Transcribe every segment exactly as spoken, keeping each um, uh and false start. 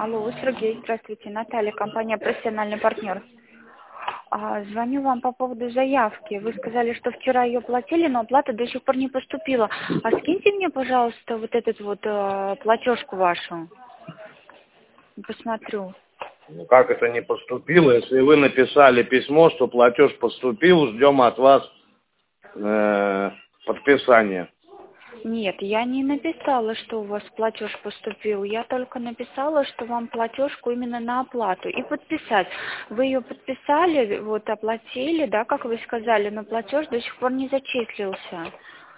Алло, Сергей, здравствуйте, Наталья, компания «Профессиональный партнер». А, звоню вам по поводу заявки. Вы сказали, что вчера ее платили, но оплата до сих пор не поступила. А скиньте мне, пожалуйста, вот этот вот э, платежку вашу. Посмотрю. Ну как это не поступило? Если вы написали письмо, что платеж поступил, ждем от вас э, подписания. Нет, я не написала, что у вас платеж поступил. Я только написала, что вам платежку именно на оплату. И подписать. Вы ее подписали, вот оплатили, да, как вы сказали, но платеж до сих пор не зачислился.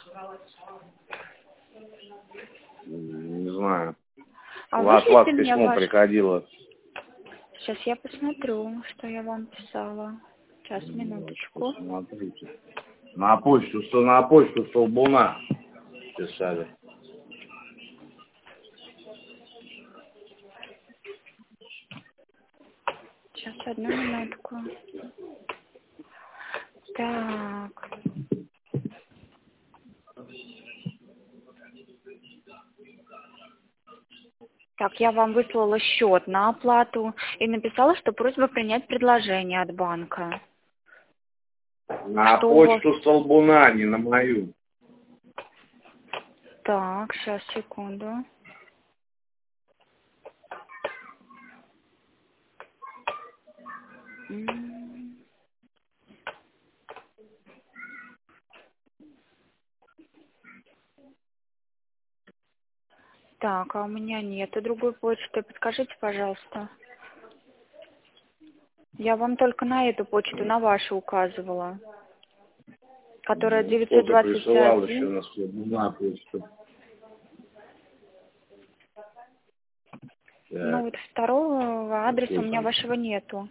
Не знаю. А У вас, от вас вышлите мне письмо ваш... приходило. Сейчас я посмотрю, что я вам писала. Сейчас, минуточку. Посмотрите. На почту, что на почту Столбуна писали. Сейчас, одну минутку. Так. Так, я вам выслала счет на оплату и написала, что просьба принять предложение от банка. На Что почту вас... Столбуна, не на мою. Так, сейчас, секунду. М. Так, а у меня нету другой почты. Подскажите, пожалуйста. Я вам только на эту почту, на вашу указывала. Которая Ну, девятьсот кто-то двадцать присылал еще один. на Столбуна почту. Ну Так, вот второго адреса у какой меня там? вашего нету.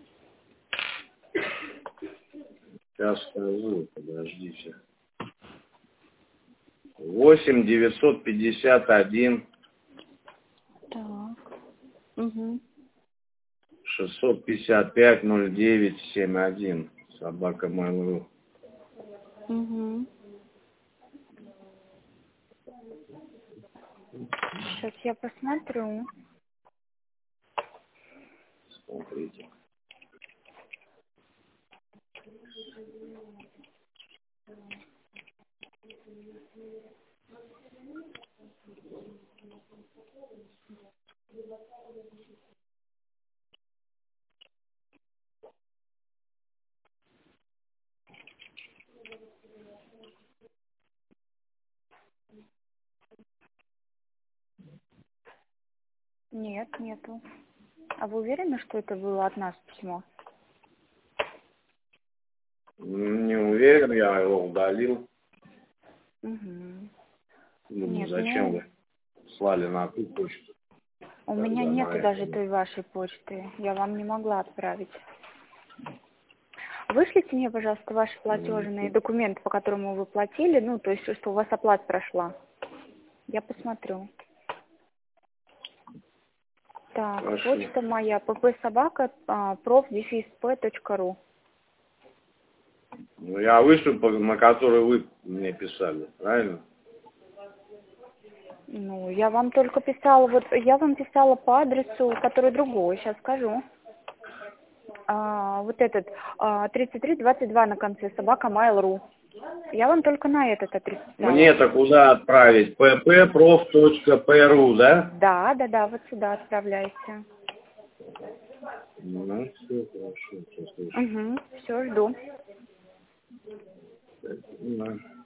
Сейчас скажу, подождите. Восемь девятьсот пятьдесят один Так. Угу. шестьсот пятьдесят пять ноль девять семь один. Собака Mail.ru. Угу. Сейчас я посмотрю. Смотрите. Нет, нету. А вы уверены, что это было от нас письмо? Не уверен, я его удалил. Угу. Думаю, Нет, зачем ну, вы слали на ту почту, у меня когда нету на даже это. той вашей почты. Я вам не могла отправить. Вышлите мне, пожалуйста, ваши платежные документы, по которому вы платили, ну, то есть, что у вас оплата прошла. Я посмотрю. Так, Хорошо. почта моя ppsobaka проф дефис п точка ру. Ну, я вышлю, по- на который вы мне писали, правильно? Ну, я вам только писала, вот я вам писала по адресу, который другой, сейчас скажу. А, вот этот, а, тридцать три двадцать два на конце, собака mail.ru. Я вам только на этот адрес писала. Мне-то куда отправить? ppprof.pru, да? Да, да, да, вот сюда отправляйте. Ну, все хорошо, все слышу. Угу, все, жду. Да.